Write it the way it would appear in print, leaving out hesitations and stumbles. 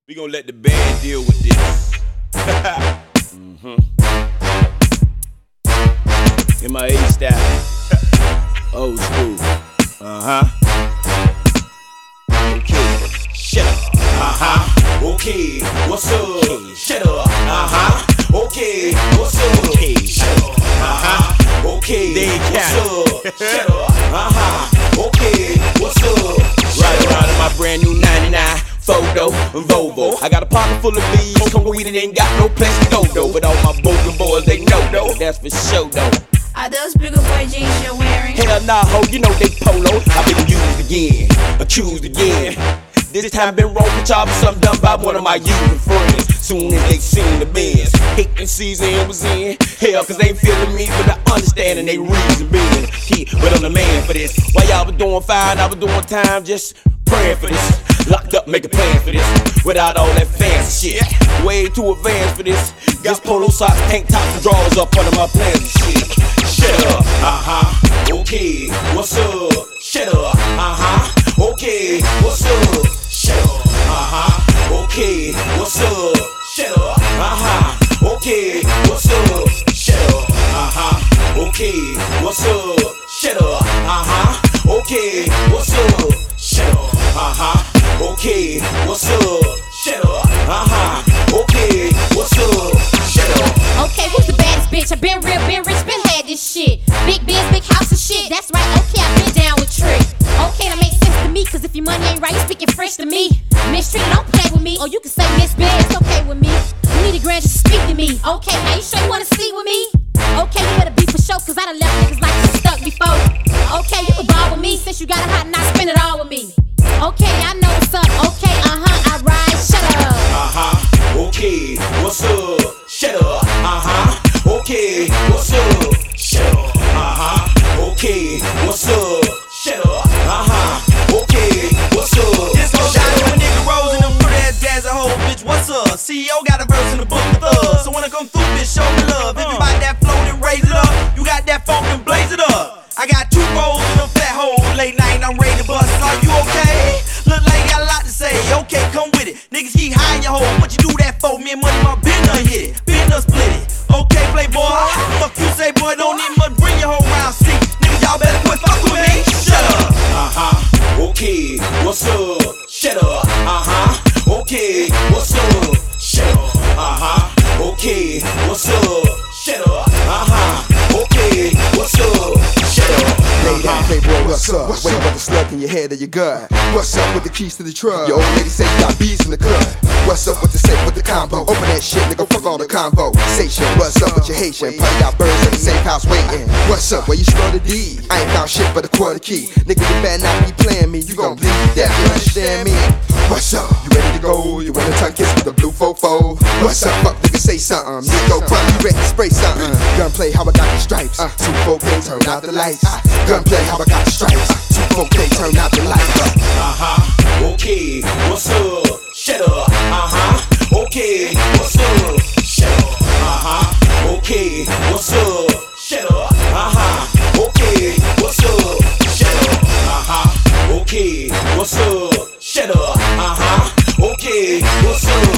We gonna let the band deal with this. MIA style. Old school. Okay. Shut up. Okay. What's up? Shut up. Okay. What's up? Okay. Shut up. Okay. What's up? Shut up. Okay. What's up? Right around in my brand new 99 photo Volvo. I got a pocket full of bees, come weed and ain't got no place to go though. But all my broken boys, they know though, that's for sure though. Are those bigger boy jeans you're wearing? Hell nah, ho, you know they polo. I've been used again, accused again. This time been wrong with y'all, but something done by one of my using friends. Soon as they seen the Benz, hating season was in. Hell, cause they ain't feeling me, but I understand and they reason being. But I'm the man for this. While y'all was doing fine, I was doing time, just praying for this. Locked up, make a plan for this. Without all that fancy shit. Way too advanced for this. Just polo socks, tank tops, and drawers up under my plans and shit. Shut up, okay, what's up? Shut up, okay, what's up? Shut up, okay, what's up? Shut up, okay, what's up? Shut up, okay, what's up? Shut up, okay, what's up? Shut up, okay, what's up? Shut up, okay, what's up? Shut up. Okay, who's the baddest bitch? I been real, been rich, been had this shit. Big biz, big house and shit. That's right, okay, I been down with Trick. Okay, that makes sense to me, cause if your money ain't right, you speaking French to me. Miss Trick, don't play with me. Or you can say Miss Biz, it's okay with me. You need a grand just to speak to me. Okay, now you sure you wanna sleep with me? Okay, you better be for sure, cause I done left niggas like you stuck before. Okay, you can ball with me, since you got a hot knot, spend it all with me. Okay, I know what's up. Okay, I ride, shut up. Okay, what's up? Shut up. Okay, what's up? Shut up. Okay, what's up? Shut up. Okay, what's up? This whole shot of a nigga Rose and them pretty ass guys a whole bitch. What's up? CEO got a verse in the book of thugs. So when I come through, bitch, show me love. If you bite that flow, then raise it up. You got that funk, then blaze it up. I got 2 rolls in a fat hole. Late night, I'm ready to bust. Are you okay? Look like you got a lot to say. Okay, come with it. Niggas keep high in your hole. What you do that for? Me and money, my bin done hit it. Bin done split it. Okay, playboy. Fuck you say, boy, don't need much. Bring your whole round seat. Niggas, y'all better quit fuck with me. Shut up. Okay, what's up? Shut up. Okay, what's up? Shut up. Okay, what's up? Shut up. Okay, what's up? Shut up. Lay down, playboy, what's up? Wake up with the slug in your head or your gut. What's up with the keys to the truck? Your old lady say you got bees in the club. What's up with the safe with the combo? Open that shit, nigga, fuck all the convo. Station, what's up with your Haitian? Probably got birds in the same house waiting. What's up, where you store the D? I ain't found shit but a quarter key. Nigga, you better not be playing me. You gon' bleed that, you understand me? What's up? You ready to go? You in a tongue kiss with the blue fofo? What's up? Fuck, nigga, say something. Nigga, bro, you ready to spray something? Gunplay, how I got the stripes. 2-4K, turn out the lights. Gunplay, how I got the stripes. 2-4K, turn out the lights. Okay, what's up? Shut up. Okay, what's up? Shut up. Okay, what's up? Shut up. Okay, what's up? Shut up. Okay, what's up? Shut up. Okay, what's up?